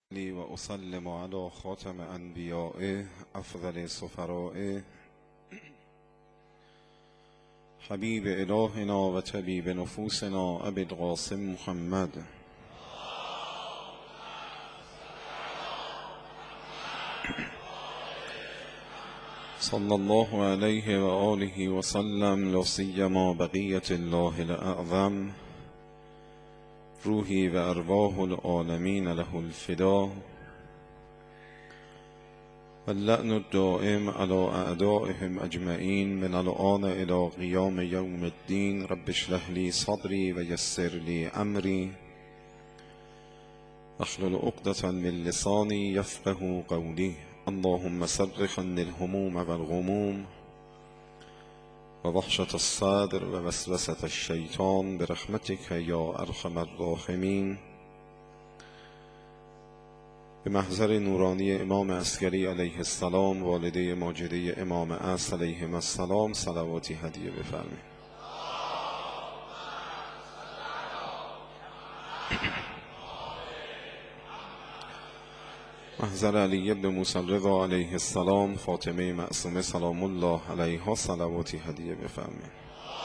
و اسلم علی خاتم انبیائه افضل سفرائه حبیب الهنا و طبیب نفوسنا ابی القاسم محمد صلی الله علیه و آله و سلم، لا سیما بقیة الله الاعظم روحی و ارواح العالمین له الفدا واللعن الدائم على اعدائهم اجمعین من الآن الى قیام یوم الدین. رب اشرح لی صدری و یسر لی امری واحلل عقدة من لسانی یفقه قولی. اللهم صرف عني الهموم والغموم و وحشة الصدر و وسوسة الشیطان برحمتك یا ارحم الراحمین. به محضر نورانی امام عسکری علیه السلام، والده ماجده امام عصر علیهم السلام، صلواتی هدیه بفرمایید. محضر علی بن موسی الرضا علیه السلام، فاطمه معصومه سلام الله علیها، صلواتی هدیه بفرمایید.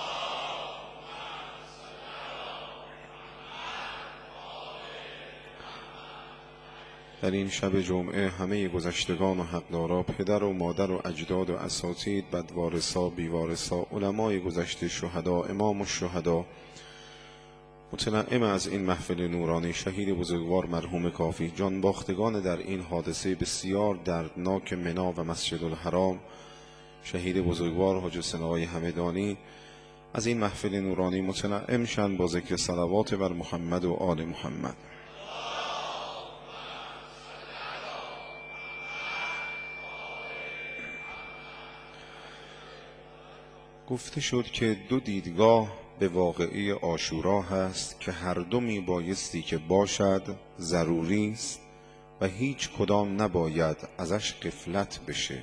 در این شب جمعه همه گذشتگان و حقدارا، پدر و مادر و اجداد و اساتید، بدوارثا، بیوارثا، علمای گذشته، شهدا، امام الشهدا، متنعم از این محفل نورانی، شهید بزرگوار مرحوم کافی، جانباختگان در این حادثه بسیار دردناک منا و مسجد الحرام، شهید بزرگوار حاج حسین آقای همدانی، از این محفل نورانی متنعم شن با ذکر صلوات بر محمد و آل محمد. گفته شد که دو دیدگاه به واقعه عاشورا هست که هر دو می بایستی که باشد، ضروری است و هیچ کدام نباید ازش غفلت بشه.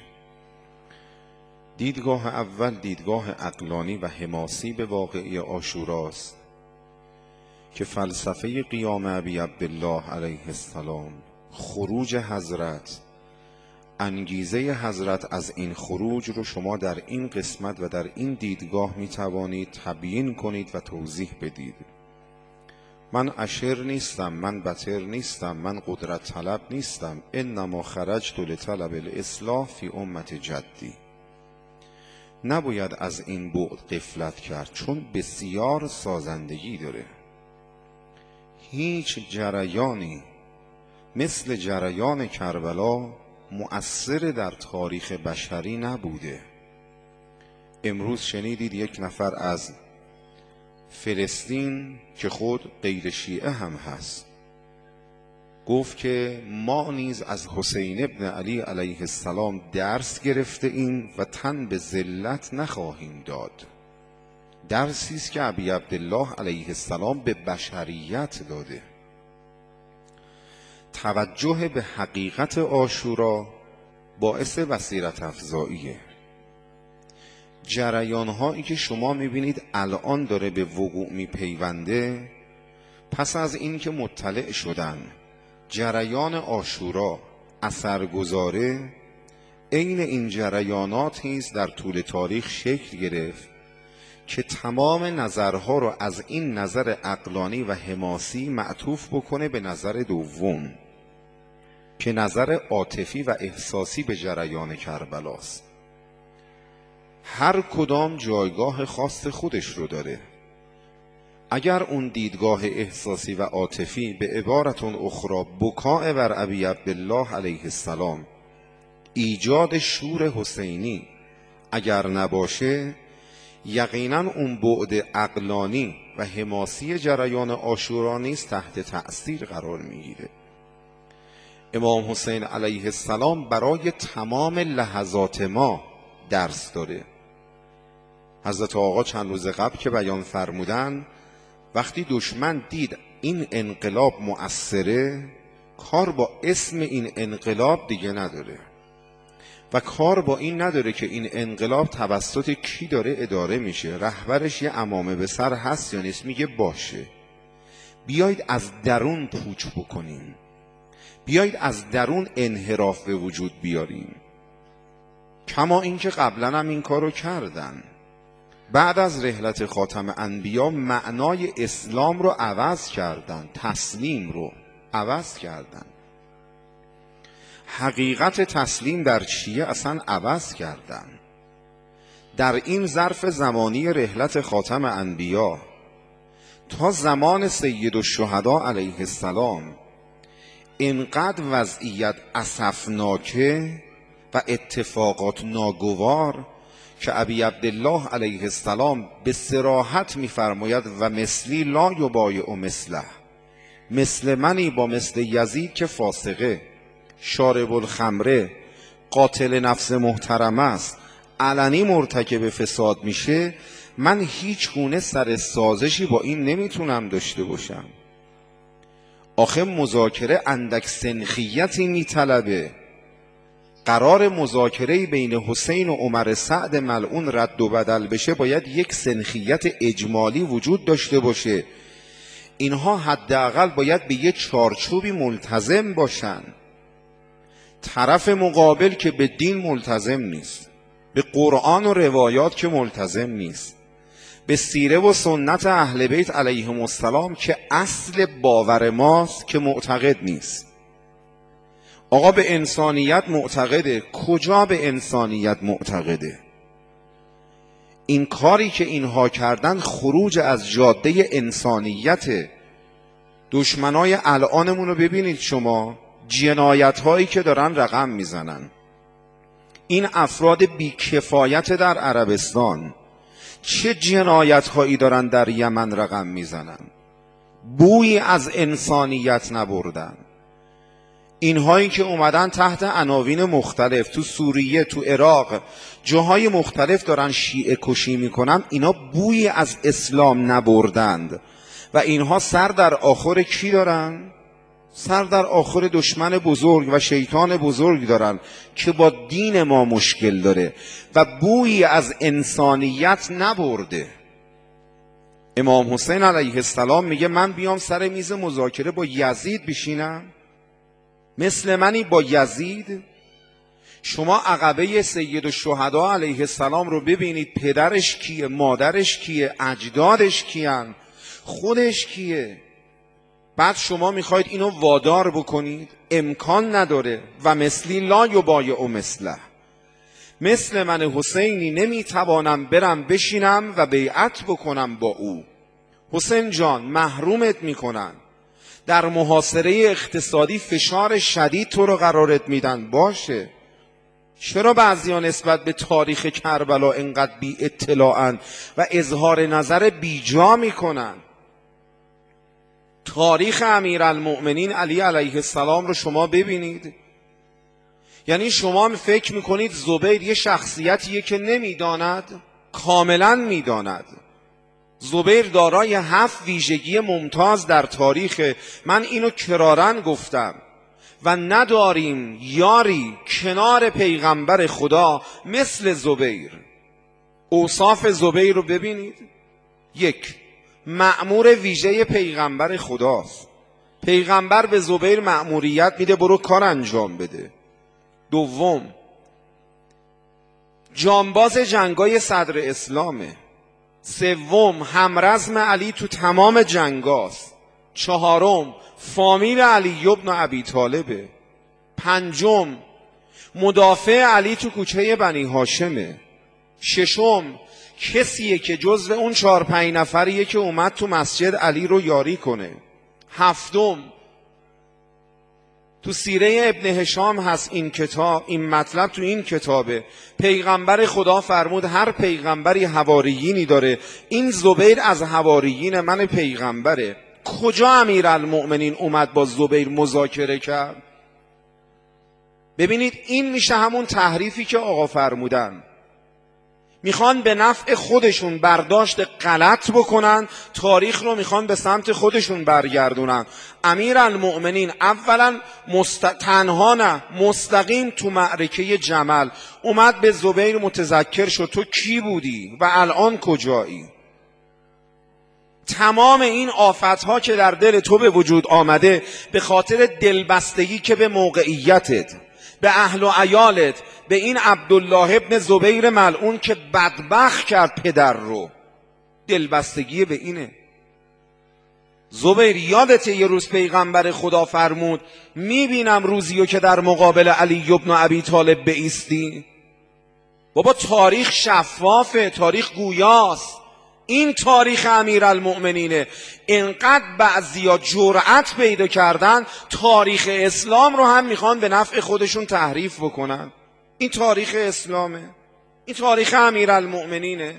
دیدگاه اول دیدگاه عقلانی و حماسی به واقعه عاشوراست که فلسفه قیام ابی عبدالله علیه السلام، خروج حضرت، انگیزه حضرت از این خروج رو شما در این قسمت و در این دیدگاه می توانید تبیین کنید و توضیح بدید. من اشر نیستم، من بتر نیستم، من قدرت طلب نیستم، انما خرجت لطلب الاصلاح فی امت جدی. نباید از این بعد غفلت کرد، چون بسیار سازندگی داره. هیچ جریانی مثل جریان کربلا مؤثر در تاریخ بشری نبوده. امروز شنیدید یک نفر از فلسطین که خود غیر شیعه هم هست گفت که ما نیز از حسین ابن علی علیه السلام درس گرفته ایم و تن به ذلت نخواهیم داد. درسی است که ابی عبدالله علیه السلام به بشریت داده. توجه به حقیقت عاشورا باعث بصیرت افزاییه. جریان‌هایی که شما می‌بینید الان داره به وقوع می‌پیونده، پس از این که مطلع شدن جریان عاشورا اثرگذاره، عین این جریاناتی است در طول تاریخ شکل گرفت که تمام نظرها رو از این نظر عقلانی و حماسی معطوف بکنه به نظر دوم که نظر عاطفی و احساسی به جریان کربلاست. هر کدام جایگاه خاص خودش رو داره. اگر اون دیدگاه احساسی و عاطفی به عبارتون اخرى بکاء بر ابی عبدالله علیه السلام، ایجاد شور حسینی اگر نباشه، یقینا اون بعد عقلانی و حماسی جریان عاشورا نیز تحت تأثیر قرار میگیره. امام حسین علیه السلام برای تمام لحظات ما درس داره. حضرت آقا چند روز قبل که بیان فرمودن، وقتی دشمن دید این انقلاب مؤثره، کار با اسم این انقلاب دیگه نداره و کار با این نداره که این انقلاب توسط کی داره اداره میشه، رهبرش یه عمامه به سر هست یا نیست. میگه باشه، بیایید از درون پوچ بکنیم. بیایید از درون انحراف به وجود بیاریم، کما اینکه قبلا هم این کارو کردن. بعد از رحلت خاتم انبیا معنای اسلام رو عوض کردن، تسلیم رو عوض کردن، حقیقت تسلیم در چیه اصلا عوض کردن. در این ظرف زمانی رحلت خاتم انبیا تا زمان سید الشهدا علیه السلام اینقدر وضعیت اسفناکه و اتفاقات ناگوار که ابی عبدالله علیه السلام به صراحت می‌فرماید و مثلی لا یبایع مثله، مثل منی با مثل یزید که فاسقه، شارب الخمره، قاتل نفس محترم است، علنی مرتکب فساد میشه، من هیچ گونه سر سازشی با این نمیتونم داشته باشم. آخه مذاکره اندک سنخیتی میطلبه. قرار مذاکره بین حسین و عمر سعد ملعون رد و بدل بشه، باید یک سنخیت اجمالی وجود داشته باشه. اینها حداقل باید به یک چارچوبی ملتزم باشن. طرف مقابل که به دین ملتزم نیست، به قرآن و روایات که ملتزم نیست، به سیره و سنت اهل بیت علیهم السلام که اصل باور ماست که معتقد نیست. آقا به انسانیت معتقده، کجا به انسانیت معتقده؟ این کاری که اینها کردن خروج از جاده انسانیت. دشمنای الانمون رو ببینید شما، جنایت هایی که دارن رقم میزنن. این افراد بیکفایت در عربستان چه جنایت هایی دارن در یمن رقم میزنن، بویی از انسانیت نبردن. اینهایی که اومدن تحت عناوین مختلف تو سوریه، تو عراق، جاهای مختلف دارن شیعه کشی میکنن، اینا بویی از اسلام نبردند و اینها سر در آخر کی دارن؟ سر در آخر دشمن بزرگ و شیطان بزرگ دارن که با دین ما مشکل داره و بویی از انسانیت نبرده. امام حسین علیه السلام میگه من بیام سر میز مذاکره با یزید بشینم؟ مثل منی با یزید؟ شما عقبه سید الشهدا علیه السلام رو ببینید، پدرش کیه، مادرش کیه، اجدادش کیان، خودش کیه. بعد شما میخواید اینو وادار بکنید؟ امکان نداره. و مثلی لا یبایع مثله، مثل من حسینی نمیتوانم برم بشینم و بیعت بکنم با او. حسین جان محرومت میکنن، در محاصره اقتصادی فشار شدید تو رو قرارت میدن، باشه. چرا بعضیا نسبت به تاریخ کربلا اینقدر بی اطلاعن و اظهار نظر بیجا میکنن؟ تاریخ امیرالمؤمنین علی علیه السلام رو شما ببینید. یعنی شما فکر میکنید زبیر یه شخصیتیه که نمیداند؟ کاملا میداند. زبیر دارای 7 ویژگی ممتاز در تاریخ. من اینو کرارن گفتم و نداریم یاری کنار پیغمبر خدا مثل زبیر. اوصاف زبیر رو ببینید. 1. مأمور ویژه پیغمبر خداست. پیغمبر به زبیر مأموریت میده برو کار انجام بده. 2. جانباز جنگای صدر اسلامه. 3. همرزم علی تو تمام جنگاست. 4. فامیل علی ابن ابی طالبه. 5. مدافع علی تو کوچه بنی هاشمه. 6. کسیه که جزو اون 4-5 نفریه که اومد تو مسجد علی رو یاری کنه. 7. تو سیره ابن هشام هست این کتاب، این مطلب تو این کتابه. پیغمبر خدا فرمود هر پیغمبری حواریینی داره، این زبیر از حواریین من پیغمبره. کجا امیرالمؤمنین اومد با زبیر مذاکره کرد؟ ببینید این میشه همون تحریفی که آقا فرمودن. میخوان به نفع خودشون برداشت غلط بکنن، تاریخ رو میخوان به سمت خودشون برگردونن. امیرالمؤمنین اولا تنها نه مستقیم تو معرکه جمل اومد به زبیر متذکر شد تو کی بودی و الان کجایی؟ تمام این آفتها که در دل تو به وجود آمده به خاطر دلبستگی که به موقعیتت، به اهل و عیالت، به این عبدالله ابن زبیر ملعون که بدبخت کرد پدر رو، دلبستگی به اینه. زبیر یادت یه روز پیغمبر خدا فرمود میبینم روزیو که در مقابل علی ابن ابی طالب بایستی. بابا تاریخ شفافه، تاریخ گویاست. این تاریخ امیرالمؤمنینه. اینقدر بعضیا جرأت پیدا کردن تاریخ اسلام رو هم میخوان به نفع خودشون تحریف بکنن. این تاریخ اسلامه، این تاریخ امیرالمؤمنینه.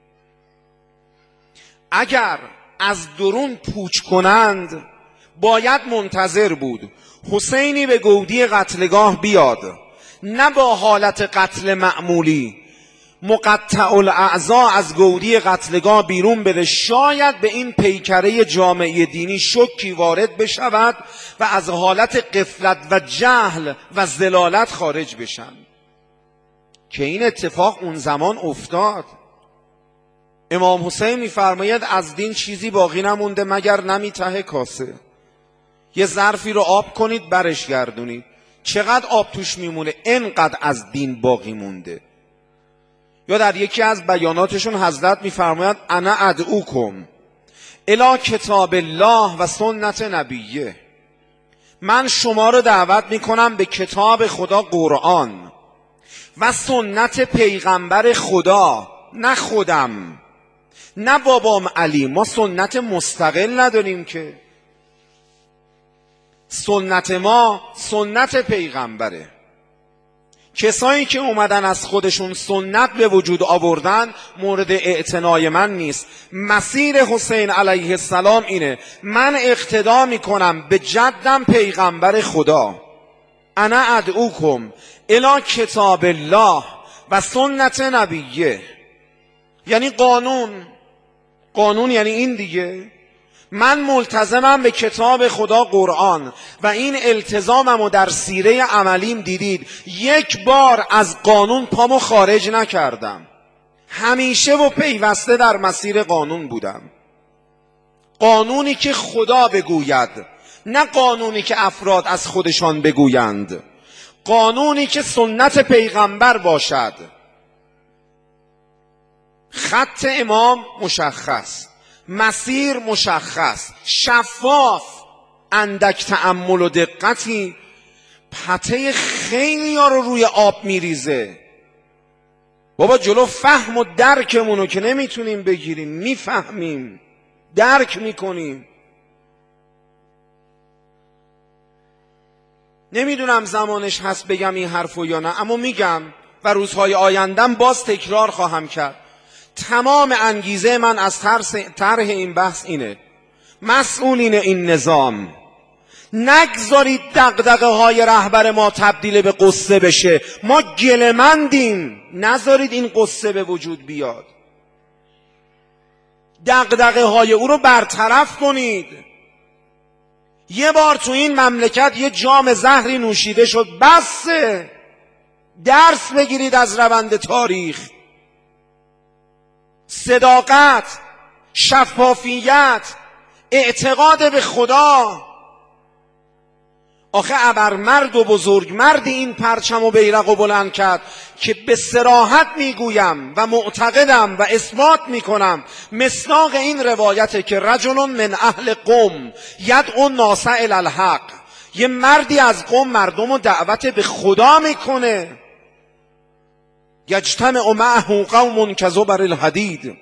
اگر از درون پوچ کنند باید منتظر بود حسینی به گودی قتلگاه بیاد، نه با حالت قتل معمولی مقطع الاعضا از گودی قتلگاه بیرون بره، شاید به این پیکره جامعه دینی شکی وارد بشود و از حالت غفلت و جهل و ضلالت خارج بشن، که این اتفاق اون زمان افتاد. امام حسین میفرماید از دین چیزی باقی نمونده مگر نمی ته کاسه. یه ظرفی رو آب کنید برش گردونید، چقدر آب توش میمونه؟ انقدر از دین باقی مونده. یا در یکی از بیاناتشون حضرت میفرماید انا ادعوکم الی کتاب الله و سنت نبیه، من شما رو دعوت میکنم به کتاب خدا قرآن و سنت پیغمبر خدا، نه خودم، نه بابام علی. ما سنت مستقل نداریم که، سنت ما سنت پیغمبره. کسایی که اومدن از خودشون سنت به وجود آوردن مورد اعتنای من نیست. مسیر حسین علیه السلام اینه، من اقتدا میکنم به جدم پیغمبر خدا. انا ادعوکم الی کتاب الله و سنت نبیه، یعنی قانون یعنی این دیگه. من ملتزمم به کتاب خدا قرآن و این التزاممو در سیره عملیم دیدید، یک بار از قانون پامو خارج نکردم، همیشه و پیوسته در مسیر قانون بودم. قانونی که خدا بگوید، نه قانونی که افراد از خودشان بگویند، قانونی که سنت پیغمبر باشد. خط امام مشخص، مسیر مشخص، شفاف، اندک تأمل و دقتی پته خیلی ها رو روی آب میریزه. بابا جلو فهم و درکمونو که نمیتونیم بگیریم، میفهمیم، درک میکنیم. نمیدونم زمانش هست بگم این حرفو یا نه، اما میگم و روزهای آیندم باز تکرار خواهم کرد. تمام انگیزه من از طرح این بحث اینه، مسئولین این نظام نگذارید دغدغه های رهبر ما تبدیل به قصه بشه. ما گله‌مندیم، نذارید این قصه به وجود بیاد. دغدغه های او رو برطرف کنید. یه بار تو این مملکت یه جام زهری نوشیده شد، بسه. درس بگیرید از روند تاریخ. صداقت، شفافیت، اعتقاد به خدا. آخه ابرمرد و بزرگمرد این پرچم و بیرق و بلند کرد که به صراحت میگویم و معتقدم و اثبات میکنم مصداق این روایته که رجل من اهل قوم یدعو الناس الی الحق، یه مردی از قوم مردم رو دعوت به خدا میکنه. یجتمع معه قوم کزبر الحدید،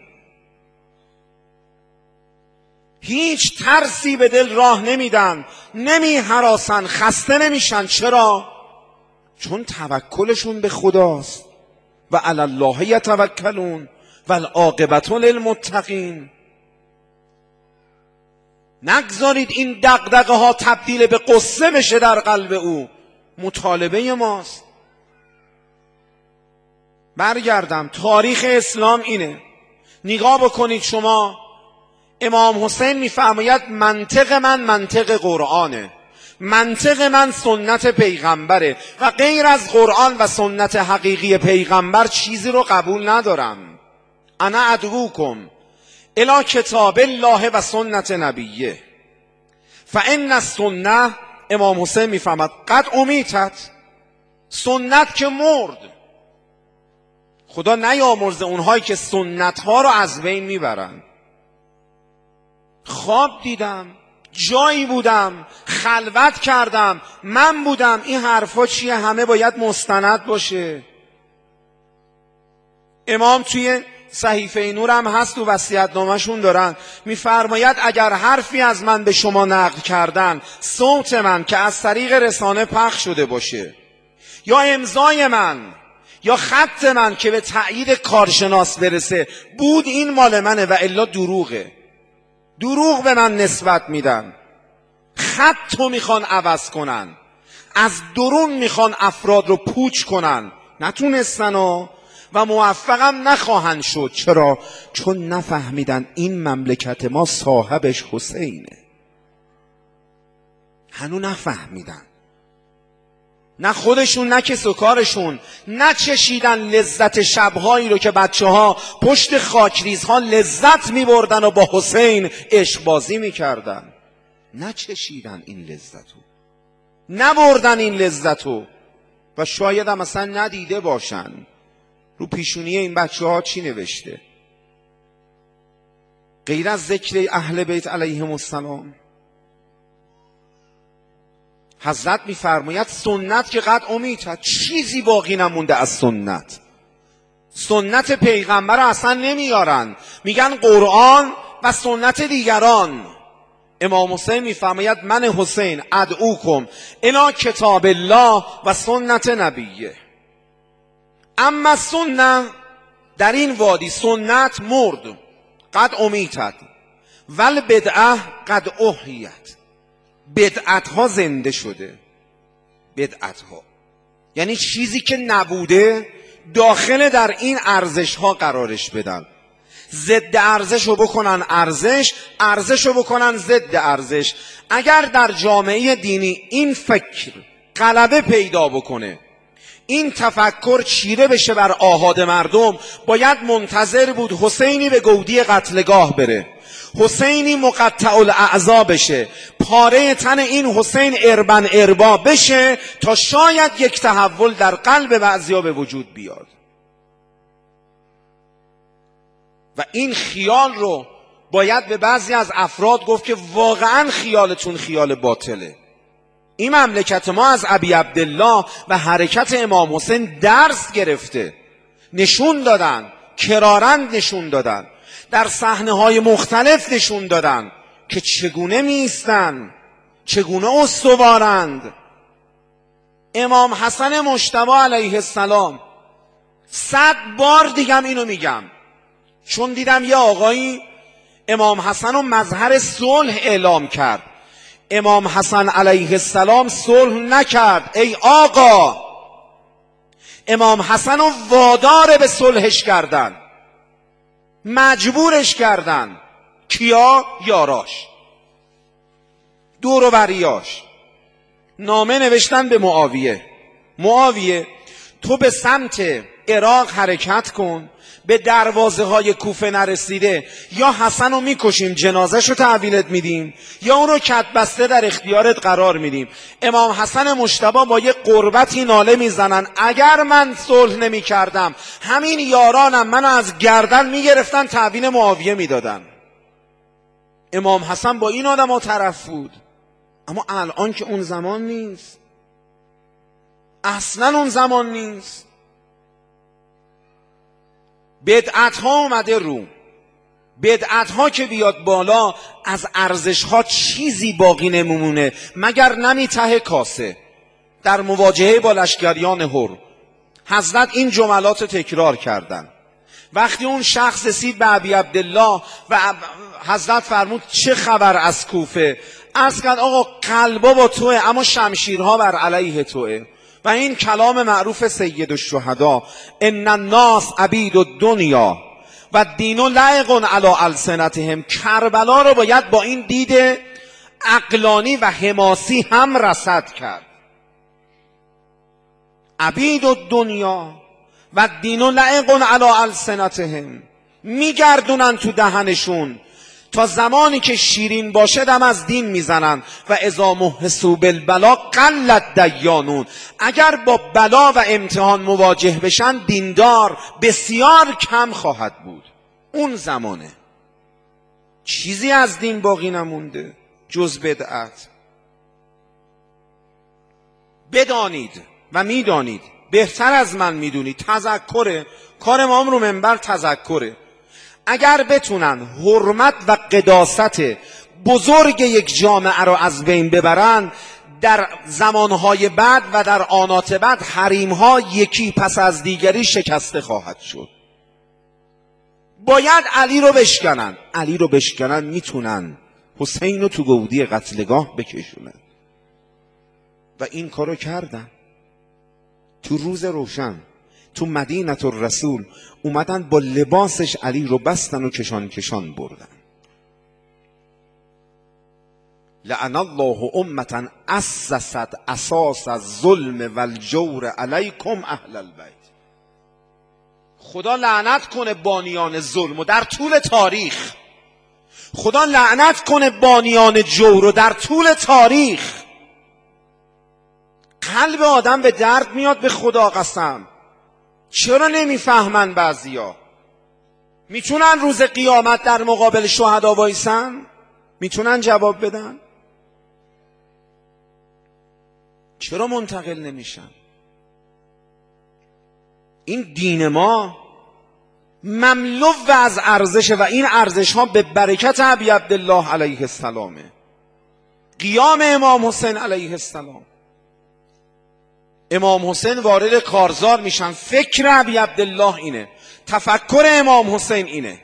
هیچ ترسی به دل راه نمیدن، نمی هراسن، خسته نمیشن. چرا؟ چون توکلشون به خداست. و علی الله یتوکلون و العاقبة للمتقین. نگذارید این دغدغه ها تبدیل به قصه بشه در قلب او. مطالبه ماست. برگردم، تاریخ اسلام اینه. نگاه بکنید شما، امام حسین میفرماید منطق من منطق قرآنه، منطق من سنت پیغمبره و غیر از قرآن و سنت حقیقی پیغمبر چیزی رو قبول ندارم. انا ادعوکم الی کتاب الله و سنت نبیه فان السنه، امام حسین میفهمد قد امیتت، سنت که مرد. خدا نیامرزه اونهایی که سنت ها رو از بین میبرن. خواب دیدم، جایی بودم، خلوت کردم، من بودم، این حرفا چیه؟ همه باید مستند باشه. امام توی صحیفه نور هم هست، تو وصیت‌نامه‌شون دارن میفرماید اگر حرفی از من به شما نقل کردن، صوت من که از طریق رسانه پخش شده باشه، یا امضای من یا خط من که به تأیید کارشناس برسه، بود این مال منه و الا دروغه. دروغ به من نسبت میدن، خطو میخوان عوض کنن، از درون میخوان افراد رو پوچ کنن. نتونستن و موفقم نخواهند شد. چرا؟ چون نفهمیدن این مملکت ما صاحبش حسینه. هنو نفهمیدن، نه خودشون نه کس و کارشون نچشیدن لذت شبهایی رو که بچه ها پشت خاکریزها لذت می بردن و با حسین عشق بازی می کردن. نچشیدن این لذتو، نبردن این لذتو و شاید هم اصلا ندیده باشن. رو پیشونی این بچه ها چی نوشته غیر از ذکر اهل بیت علیهم السلام؟ حضرت میفرماید سنت که قد امیتت، چیزی باقی نمونده از سنت. سنت پیغمبر رو اصلا نمیارن، میگن قرآن و سنت دیگران. امام حسین میفرماید من حسین ادعوکم الی کتاب الله و سنت نبیه. اما سنت، در این وادی سنت مرد، قد امیتت، ول بدعه قد احیت، بدعت ها زنده شده. بدعت ها یعنی چیزی که نبوده داخل در این ارزش ها قرارش بدن، ضد ارزش رو بکنن ارزش، ارزش رو بکنن ضد ارزش. اگر در جامعه دینی این فکر غلبه پیدا بکنه، این تفکر چیره بشه بر آحاد مردم، باید منتظر بود حسینی به گودی قتلگاه بره، حسینی مقطع الاعضا بشه، پاره تن این حسین اربن اربا بشه تا شاید یک تحول در قلب بعضیا به وجود بیاد. و این خیال رو باید به بعضی از افراد گفت که واقعا خیالتون خیال باطله. این مملکت ما از ابی عبدالله و حرکت امام حسین درس گرفته، نشون دادن، کرارند نشون دادن، در صحنه‌های مختلف نشون دادن که چگونه میستن، چگونه استوارند. امام حسن مجتبی علیه السلام، 100 بار دیگم اینو میگم، چون دیدم یه آقایی امام حسن رو مظهر صلح اعلام کرد. امام حسن علیه السلام صلح نکرد. ای آقا، امام حسن رو وادار به صلحش کردن، مجبورش کردن. کیا؟ یاراش، دور و بریاش. نامه نوشتن به معاویه، معاویه تو به سمت عراق حرکت کن، به دروازه های کوفه نرسیده یا حسن رو میکشیم جنازش رو تحویلت میدیم، یا اون رو کتبسته در اختیارت قرار میدیم. امام حسن مجتبی با یه قربتی ناله میزنن اگر من صلح نمی کردم همین یارانم منو از گردن میگرفتن تحویل معاویه میدادن. امام حسن با این آدم ها طرف بود. اما الان که اون زمان نیست، اصلا اون زمان نیست. بدعت ها اومده رو، بدعت ها که بیاد بالا، از ارزش ها چیزی باقی نمونه مگر نمی ته کاسه. در مواجهه با لشکریان هر حضرت این جملات تکرار کردن. وقتی اون شخص رسید به ابی عبدالله و حضرت فرمود چه خبر از کوفه، عرض کرد آقا قلبا با توه اما شمشیرها بر علیه توه. و این کلام معروف سید الشهدا، ان الناس عبید الدنیا و الدین لایق علی السنتهم. کربلا رو باید با این دید عقلانی و حماسی هم رصد کرد. عبید الدنیا و الدین لایق علی السنتهم، میگردونن تو دهنشون تا زمانی که شیرین باشه دم از دین میزنن. و اذا محسوا بالبلا قلت دیانون، اگر با بلا و امتحان مواجه بشن دیندار بسیار کم خواهد بود. اون زمانه چیزی از دین باقی نمونده جز بدعت. بدانید و میدانید، بهتر از من میدونید، تذکره، کار امام رو منبر تذکره. اگر بتونن حرمت و قداست بزرگ یک جامعه رو از بین ببرن، در زمانهای بعد و در آنات بعد حریمها یکی پس از دیگری شکسته خواهد شد. باید علی رو بشکنن. علی رو بشکنن میتونن حسین رو تو گودی قتلگاه بکشونن و این کارو کردن. تو روز روشن تو مدینه الرسول اومدن با لباسش علی رو بستن و کشان کشان بردن. لعن الله امة اسست اساس الظلم والجور علیکم اهل البیت. خدا لعنت کنه بانیان ظلم و در طول تاریخ، خدا لعنت کنه بانیان جور و در طول تاریخ. قلب آدم به درد میاد، به خدا قسم. چرا نمیفهمن بعضیا؟ میتونن روز قیامت در مقابل شهدا وایسن؟ میتونن جواب بدن؟ چرا منتقل نمیشن؟ این دین ما مملو از ارزشه و این ارزش ها به برکت ابی عبدالله علیه السلامه. قیام امام حسین علیه السلام. امام حسین وارد کارزار میشن، فکر ابی عبدالله اینه، تفکر امام حسین اینه.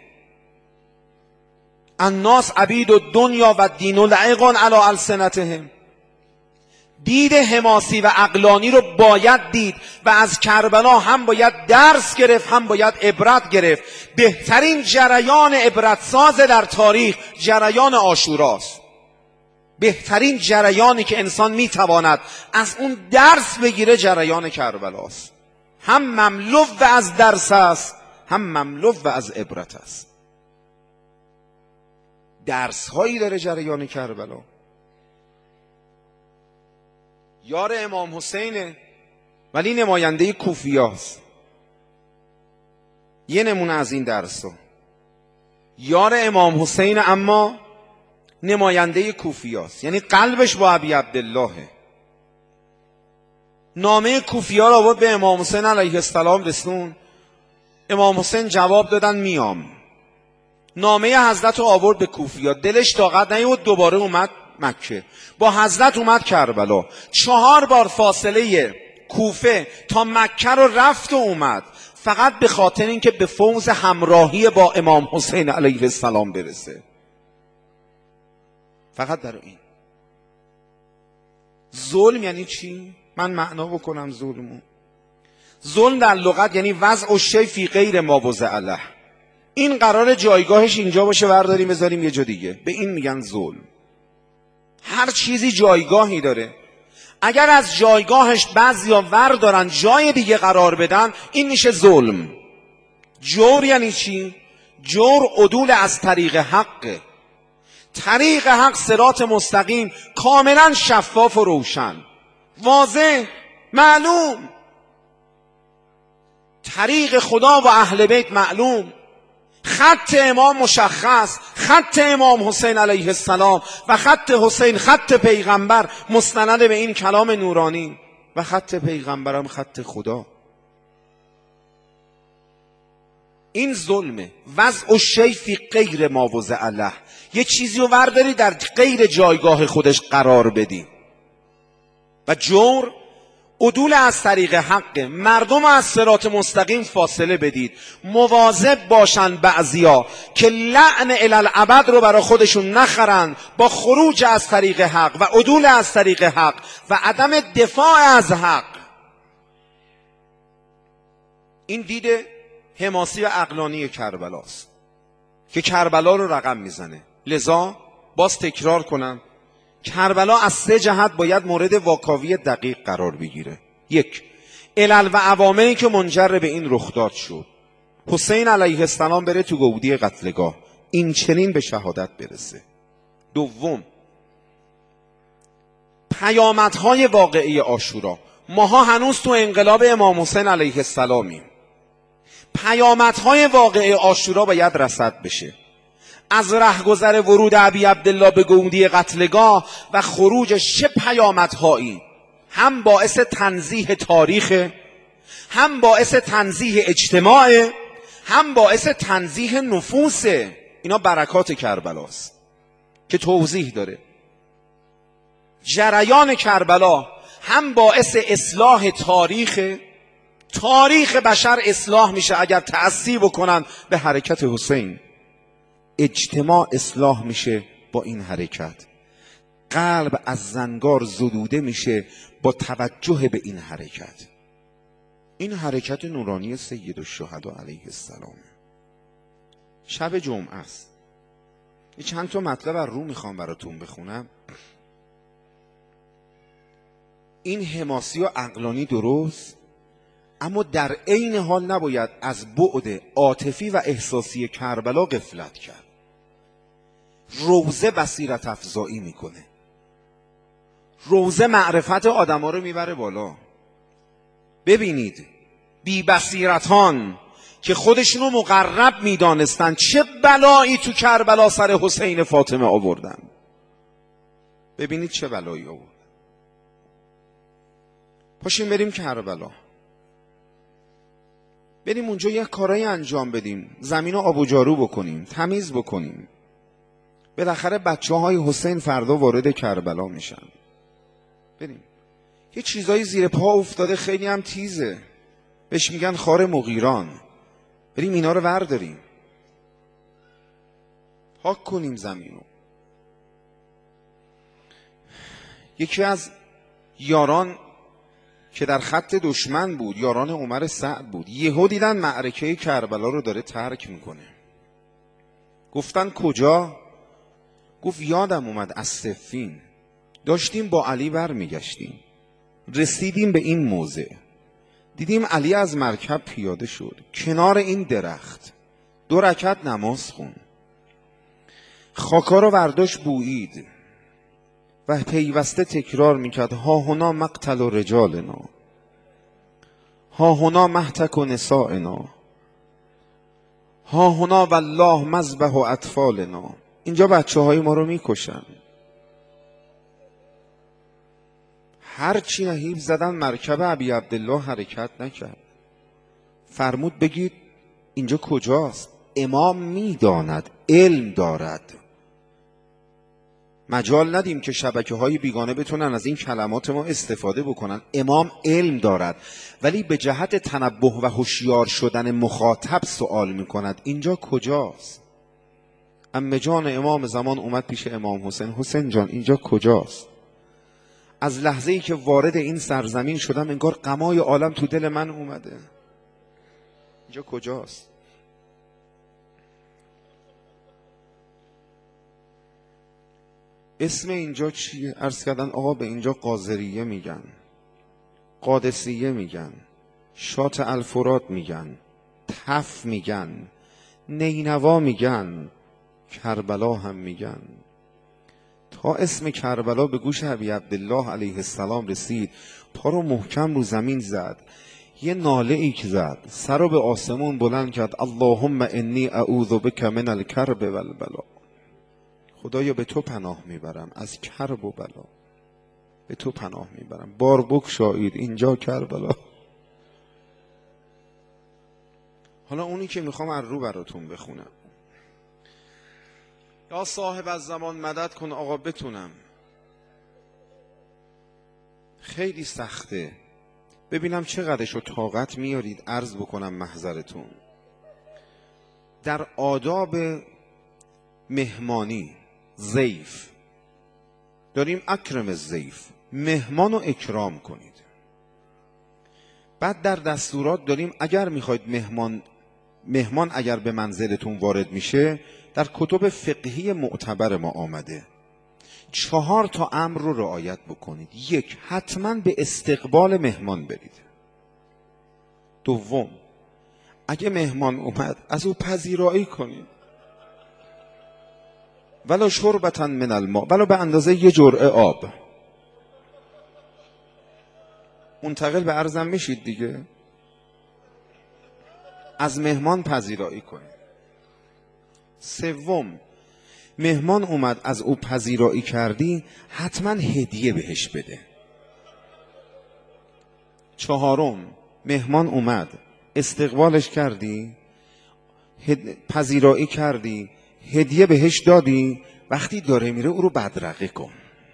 الناس عبید الدنیا و دین لعق علی السنتهم. دید حماسی و عقلانی رو باید دید و از کربلا هم باید درس گرفت، هم باید عبرت گرفت. بهترین جریان عبرتساز در تاریخ جریان عاشوراست. بهترین جریانی که انسان میتواند از اون درس بگیره جریان کربلاست. هم مملو از درس است، هم مملو از عبرت است. درس هایی داره جریان کربلا. یار امام حسینه ولی نماینده کوفیاست. یه نمونه از این درس ها. یار امام حسین اما نماینده کوفیاست، یعنی قلبش با ابی عبدالله. نامه کوفیا رو آورد به امام حسین علیه السلام رسون. امام حسین جواب دادن میام. نامه حضرت رو آورد به کوفیا، دلش طاقت نیاورد، دوباره اومد مکه. با حضرت اومد کربلا. 4 بار فاصله کوفه تا مکه رو رفت و اومد، فقط به خاطر اینکه به فوز همراهی با امام حسین علیه السلام برسه. فقط در این. ظلم یعنی چی؟ من معنا بکنم ظلمو. ظلم در لغت یعنی وضع الشیء فی غیر ما وضع له. این قرار جایگاهش اینجا باشه، برداریم بذاریم یه جا دیگه. به این میگن ظلم. هر چیزی جایگاهی داره. اگر از جایگاهش بعضیا ور دارن جای دیگه قرار بدن، این میشه ظلم. جور یعنی چی؟ جور عدول از طریق حقه. طریق حق صراط مستقیم، کاملا شفاف و روشن، واضح، معلوم. طریق خدا و اهل بیت معلوم. خط امام مشخص، خط امام حسین علیه السلام و خط حسین خط پیغمبر مستند به این کلام نورانی و خط پیغمبرم خط خدا. این ظلمه. وضع الشیء فی غیر ما وضع له. یه چیزی رو ورداری در غیر جایگاه خودش قرار بدی. و جور عدول از طریق حق، مردم از صراط مستقیم فاصله بدید. مواظب باشن بعضیا که لعن الالعبد رو برای خودشون نخرن با خروج از طریق حق و عدول از طریق حق و عدم دفاع از حق. این دید حماسی و عقلانی کربلاست که کربلا رو رقم میزنه. لذا باز تکرار کنم، کربلا از 3 جهت باید مورد واکاوی دقیق قرار بگیره. 1. علل و عواملی که منجر به این رخداد شد. حسین علیه السلام بره تو گودی قتلگاه، این چنین به شهادت برسه. دوم، پیامدهای واقعی عاشورا. ماها هنوز تو انقلاب امام حسین علیه السلامیم. پیامدهای واقعی عاشورا باید رصد بشه. از رهگذر ورود ابی عبدالله به گودی قتلگاه و خروجش چه پیامدهایی هم باعث تنزیه تاریخ، هم باعث تنزیه اجتماع، هم باعث تنزیه نفوس. اینا برکات کربلاست که توضیح داره. جریان کربلا هم باعث اصلاح تاریخ بشر اصلاح میشه اگر تأثیر بکنن به حرکت حسین. اجتماع اصلاح میشه با این حرکت. قلب از زنگار زدوده میشه با توجه به این حرکت. این حرکت نورانی سید الشهدا علیه السلام. شب جمعه است. چند تا مطلب از رو میخوام براتون بخونم. این حماسی و عقلانی درست، اما در عین حال نباید از بعد عاطفی و احساسی کربلا غفلت کرد. روزه بصیرت افزایی میکنه. روزه معرفت آدما رو میبره بالا. ببینید بی بصیرتان که خودشونو مقرب میدانستن چه بلایی تو کربلا سر حسین فاطمه آوردن. ببینید چه بلایی آورد. پاشیم بریم کربلا، بریم اونجا یک کارایی انجام بدیم، زمین رو آب و جارو بکنیم، تمیز بکنیم. بالاخره بچه‌های حسین فردا وارد کربلا میشن. بریم. یه چیزایی زیر پا افتاده خیلی هم تیزه، بهش میگن خار مغیران. بریم اینا رو ورداریم، پاک کنیم زمینو. یکی از یاران که در خط دشمن بود، یاران عمر سعد بود، یهو دیدن معرکه کربلا رو داره ترک میکنه. گفتن کجا؟ گفت یادم اومد از صفین داشتیم با علی برمیگشتیم، رسیدیم به این موضع، دیدیم علی از مرکب پیاده شد، کنار این درخت 2 رکعت نماز خون، خاکا رو برداشت بویید و پیوسته تکرار میکرد ها هنا مقتل و رجالنا، ها هنا محتک و نسائنا، ها هنا والله مذبح و اطفالنا. اینجا بچه های ما رو میکشن. هرچی نهیب زدن مرکب ابی عبدالله حرکت نکرد. فرمود بگید اینجا کجاست؟ امام میداند، علم دارد. مجال ندیم که شبکه‌های بیگانه بتونن از این کلمات ما استفاده بکنن. امام علم دارد، ولی به جهت تنبه و هوشیار شدن مخاطب سوال میکند اینجا کجاست؟ عمه جان امام زمان اومد پیش امام حسین، حسین جان اینجا کجاست؟ از لحظه ای که وارد این سرزمین شدم انگار غمای عالم تو دل من اومده. اینجا کجاست؟ اسم اینجا چیه؟ عرض کردن آقا به اینجا قاذریه میگن، قادسیه میگن، شات الفرات میگن، تف میگن، نینوا میگن، کربلا هم میگن. تا اسم کربلا به گوش ابی عبدالله علیه السلام رسید، پا رو محکم رو زمین زد، یه ناله ای که زد، سر رو به آسمون بلند کرد، اللهم انی اعوذ بک من الکرب والبلا. خدایا به تو پناه میبرم از کرب و بلا، به تو پناه میبرم. بار بگشایید اینجا کربلا. حالا اونی که میخوام از رو براتون بخونم. یا صاحب از زمان مدد کن آقا بتونم. خیلی سخته، ببینم چقدرشو طاقت میارید عرض بکنم محضرتون. در آداب مهمانی ضیف داریم اکرم الضیف، مهمانو اکرام کنید. بعد در دستورات داریم اگر میخواید مهمان اگر به منزلتون وارد میشه، در کتب فقهی معتبر ما آمده 4 تا امر رو رعایت بکنید. 1، حتما به استقبال مهمان برید. 2، اگه مهمان اومد از او پذیرایی کنید، ولو شربتن من الماء، ولو به اندازه یه جرعه آب. منتقل به عرضم میشید دیگه. از مهمان پذیرایی کنید. سوم، مهمان اومد از او پذیرایی کردی، حتما هدیه بهش بده. چهارم، مهمان اومد استقبالش کردی، پذیرایی کردی، هدیه بهش دادی، وقتی داره میره او رو بدرقه کن.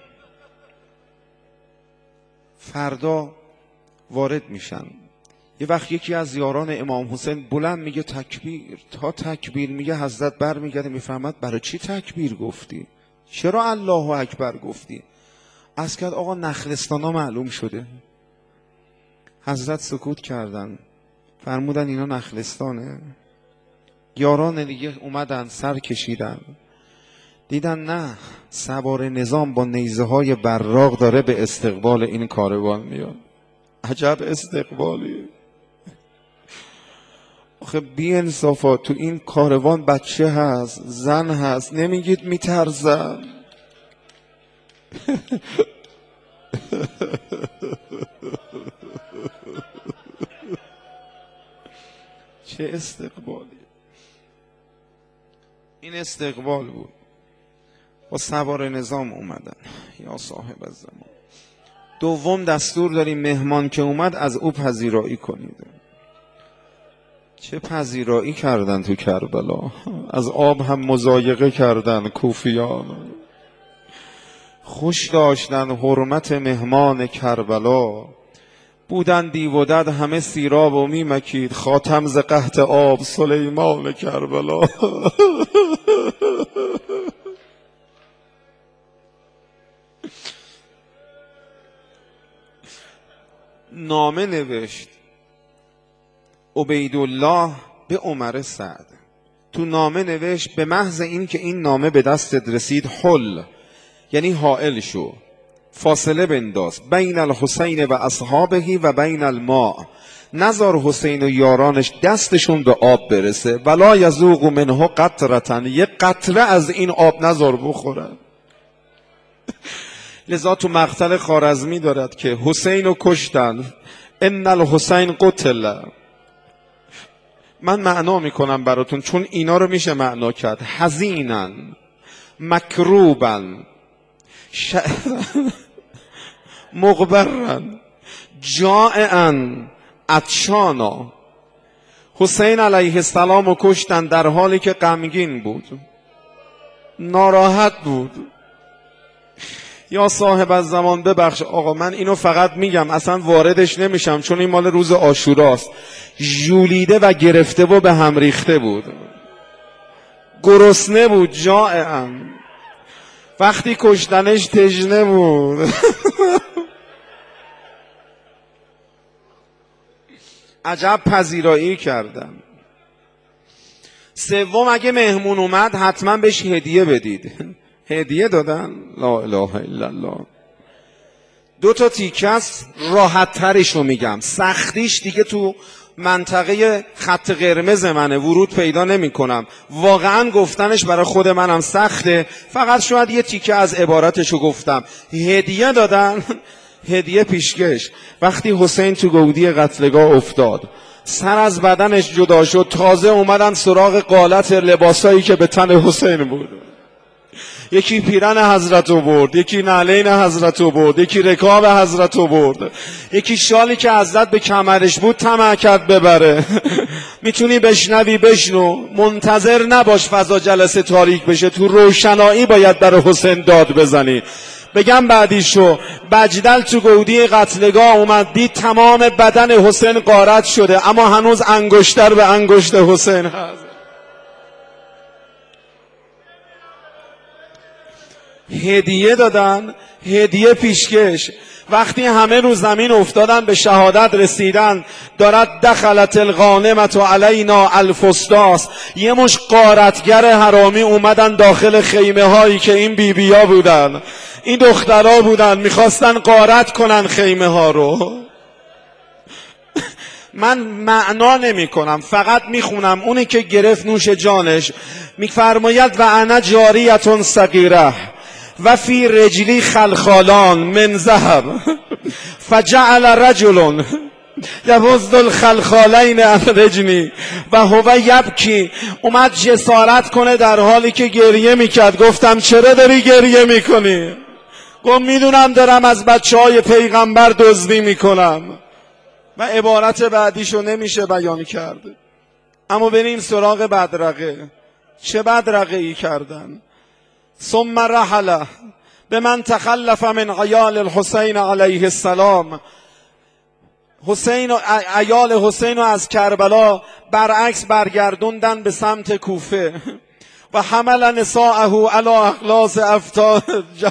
فردا وارد میشن، یه وقت یکی از یاران امام حسین بلند میگه تکبیر، تا تکبیر میگه حضرت بر میگرده میفهمد برای چی تکبیر گفتی، چرا الله اکبر گفتی؟ از کرد آقا نخلستانا معلوم شده. حضرت سکوت کردن، فرمودن اینا نخلستانه. یاران دیگه اومدن سر کشیدن، دیدن نه، سوار نظام با نیزه های براق داره به استقبال این کاروان میاد. عجب استقبالی. آخه بی انصافا تو این کاروان بچه هست، زن هست، نمیگید میترزن؟ چه استقبالی. این استقبال بود. با سوار نظام اومدن. یا صاحب الزمان. دوم دستور داریم مهمان که اومد از او پذیرایی کنید. چه پذیرایی کردن تو کربلا، از آب هم مضایقه کردن کوفیان. خوش داشتن حرمت مهمان کربلا، بودن دیو و دد همه سیراب و میمکید، خاتم ز قحط آب سلیمان کربلا. نامه نوشت عبیدالله به عمر سعد. تو نامه نوشت به محض این که این نامه به دستت رسید، حل یعنی حائل شو، فاصله بنداز بین الحسین و اصحابه و بین الماء، نذار حسین و یارانش دستشون به آب برسه، ولا یذوق منه قطرة، یک قطره از این آب نذار بخورن. لذا تو مقتل خوارزمی دارد که حسین رو کشتن، ان الحسین قتل. من معنا میکنم براتون چون اینا رو میشه معنا کرد. حزینن، مکروبن، مغبرن، جائعن، عطشانا. حسین علیه السلام رو کشتن در حالی که غمگین بود، ناراحت بود. یا صاحب الزمان ببخش آقا، من اینو فقط میگم، اصلا واردش نمیشم چون این مال روز عاشوراست. ژولیده و گرفته و به هم ریخته بود، گرسنه بود، جائعن. وقتی کشتنش تشنه بود. عجب پذیرایی کردن. سوم، اگه مهمون اومد حتما بهش هدیه بدید. هدیه دادن؟ لا اله الا الله. 2 تا تیکه است، راحت ترش رو میگم، سختیش دیگه تو منطقه خط قرمز منه، ورود پیدا نمی کنم. واقعا گفتنش برای خود منم سخته، فقط شاید یه تیکه از عبارتشو گفتم. هدیه دادن. هدیه پیشکش. وقتی حسین تو گودی قتلگاه افتاد، سر از بدنش جدا شد، تازه اومدن سراغ قالت لباسایی که به تن حسین بود. یکی پیرن حضرت رو برد، یکی نعلین حضرت رو برد، یکی رکاب حضرت رو برد، یکی شالی که حضرت به کمرش بود طمع کرد ببره. میتونی بشنوی بشنو، منتظر نباش فضا جلسه تاریک بشه، تو روشنایی باید برای حسین داد بزنی. بگم بعدیشو، بجدل تو گودی قتلگاه اومد، دید تمام بدن حسین غارت شده، اما هنوز انگشتر به انگشت حسین هست. هدیه دادن، هدیه پیشکش. وقتی همه رو زمین افتادن به شهادت رسیدن، دارد دخلت الغانمت و علینا الفستاس، یه مش غارتگر حرامی اومدن داخل خیمه هایی که این بیبیا بودن، این دخترها بودن، میخواستن غارت کنن خیمه ها رو. من معنا نمی کنم، فقط میخونم. اونی که گرفت نوش جانش میفرماید و انا جاریتون صغیره و فی رجلی خلخالان من ذهب فجعل رجل یبزد الخلخالین عن رجلی و هو یبکی. اومد جسارت کنه در حالی که گریه میکرد. گفتم چرا داری گریه میکنی؟ گفت میدونم دارم از بچهای پیغمبر دزدی میکنم. و عبارت بعدیشو نمیشه بیان کرد. اما بریم سراغ بدرقه. چه بدرقه ای کردن؟ ثم رحل به من تخلف من عیال الحسین علیه السلام. حسین و عیال حسین رو از کربلا برعکس برگردوندن به سمت کوفه. و حمل نساءه علی اخلاص افتاد.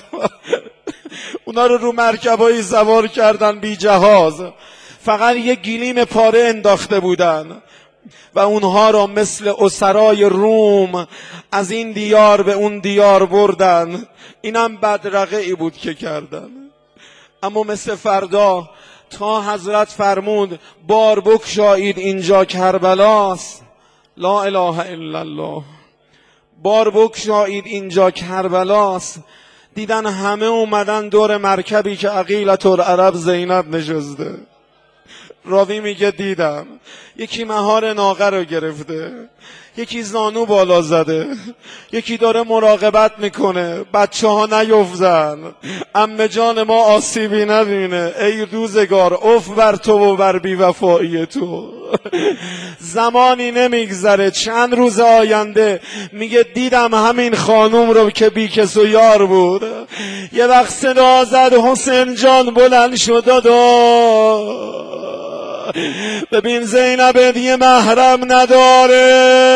اونا رو مرکبایی سوار کردن بی جهاز، فقط یه گلیم پاره انداخته بودن و اونها را مثل اسرای روم از این دیار به اون دیار بردن. اینم بدرقه ای بود که کردن. اما مثل فردا تا حضرت فرمود بار بگشایید اینجا کربلاست. لا اله الا الله. بار بگشایید اینجا کربلاست. دیدن همه اومدن دور مرکبی که عقیلة العرب زینب نشسته. راوی میگه دیدم یکی مهار ناقه رو گرفته، یکی زانو بالا زده، یکی داره مراقبت میکنه بچه ها نیفتن، عمه جان ما آسیبی نبینه. ای روزگار اف بر تو و بر بی وفایی تو. زمانی نمیگذره، چند روز آینده میگه دیدم همین خانوم رو که بی کس و یار بود. یه وقت صدا زد حسین جان بلند شد داد. ببین زینب دیگه محرم نداره.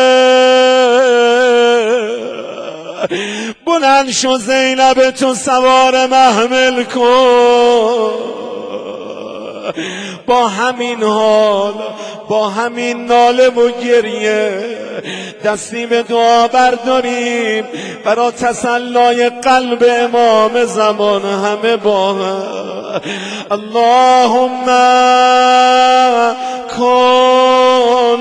بلند شو زینب تو سوار محمل کن. با همین حال، با همین ناله و گریه دستی به دعا برداریم برای تسلای قلب امام زمان همه با هم. اللهم کن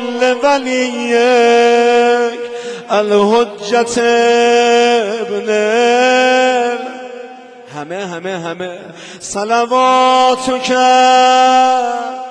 لولیک الحجت ابن همه صلواتو کرد